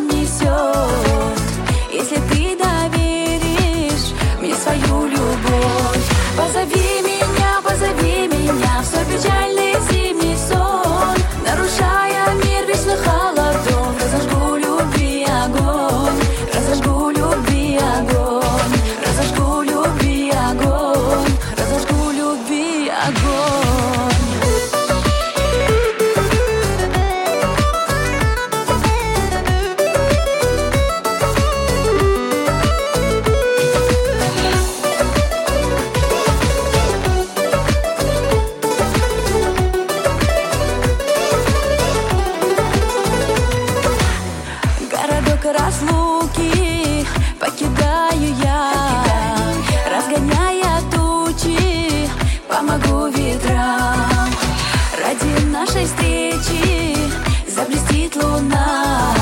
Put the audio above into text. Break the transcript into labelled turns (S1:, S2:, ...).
S1: нам несет. Если ты доверишь мне свою любовь, позови меня в свой печальный зимний сон. Нарушая мир вечных холодов, разожгу любви огонь, разожгу любви огонь, разожгу любви огонь, разожгу любви огонь. Разлуки покидаю я, разгоняя тучи, помогу ветрам. Ради нашей встречи заблестит луна.